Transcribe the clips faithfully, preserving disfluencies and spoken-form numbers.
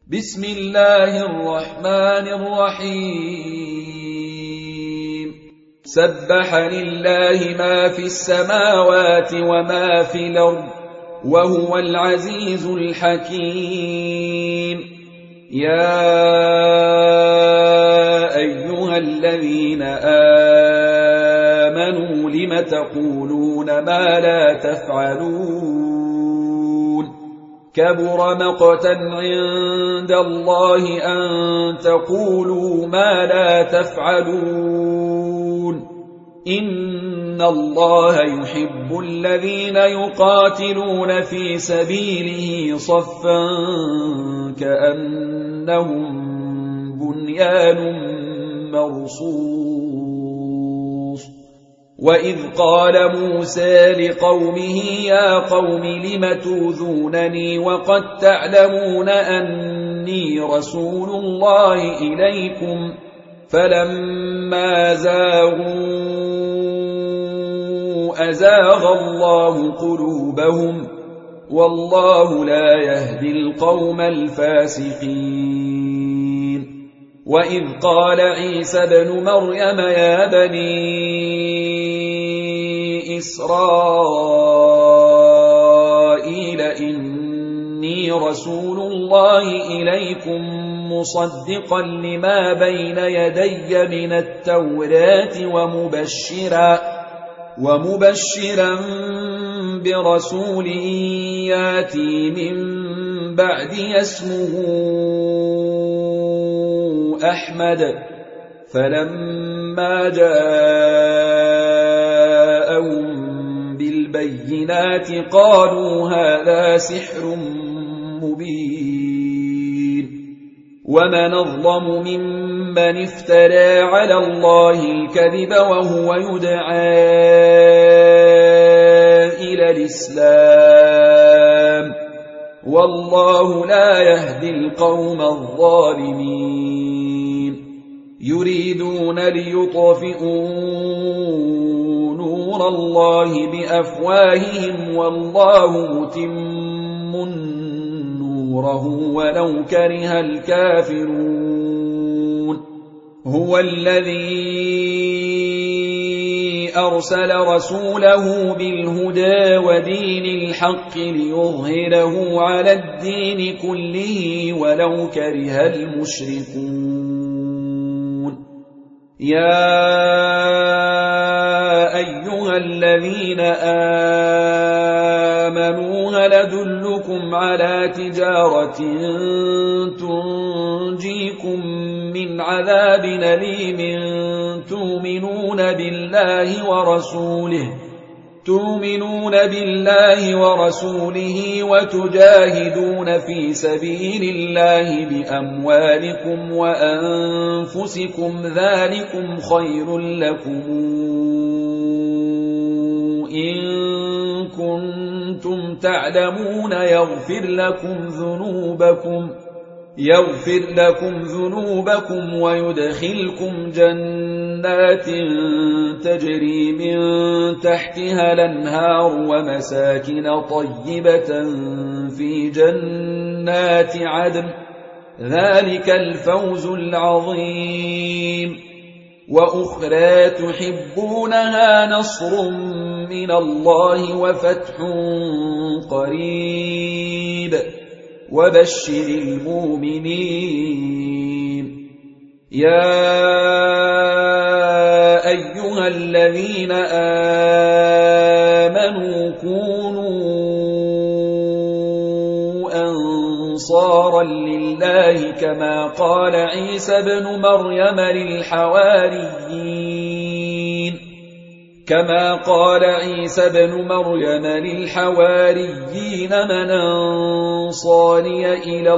بسم الله الرحمن الرحيم سبح لله ما في السماوات وما في الأرض وهو العزيز الحكيم يا أيها الذين آمنوا لم تقولون ما لا تفعلون كبر مقتا عند الله أن تقولوا ما لا تفعلون إن الله يحب الذين يقاتلون في سبيله صفا كأنهم بنيان مرصوص وإذ قال موسى لقومه يا قوم لم توذونني وقد تعلمون أني رسول الله إليكم فلما زاغوا أزاغ الله قلوبهم والله لا يهدي القوم الفاسقين وإذ قال عيسى ابن مريم يا بني إسرائيل إني رسول الله إليكم مصدقا لما بين يدي من التوراة ومبشرا ومبشرا برسول ياتي من بعدي اسمه أحمد فلما جاءهم بالبينات قالوا هذا سحر مبين ومن أظلم ممن افترى على الله الكذب وهو يدعى إلى الإسلام والله لا يهدي القوم الظالمين يريدون ليطفئوا نور الله بأفواههم والله متم نوره ولو كره الكافرون هو الذي أرسل رسوله بالهدى ودين الحق ليظهره على الدين كله ولو كره المشركون يا أيها الذين آمنوا هل أدلكم على تجارة تنجيكم من عذاب أليم تؤمنون بالله ورسوله تؤمنون بالله ورسوله وتجاهدون في سبيل الله بأموالكم وأنفسكم ذلكم خير لكم إن كنتم تعلمون يغفر لكم ذنوبكم يغفر لكم ذنوبكم ويدخلكم جنات تجري من تحتها الأنهار ومساكن طيبة في جنات عدن ذلك الفوز العظيم وأخرى تحبونها نصر من الله وفتح قريب وبشر المؤمنين يا أيها الذين آمنوا كونوا أنصارا لله كما قال عيسى ابن مريم للحواريين كما قال عيسى ابن مريم للحواريين من أنصاري إلى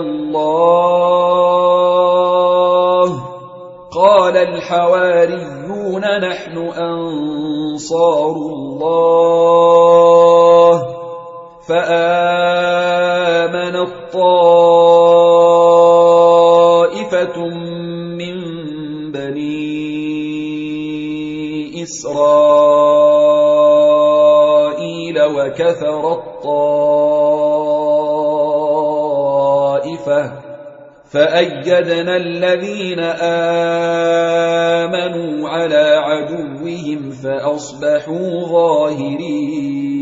الله قال الحواريون نحن أنصار الله فآمنت طائفة من بني إسرائيل وكفر الطائفة فأيدنا الذين آمنوا على عدوهم فأصبحوا ظاهرين.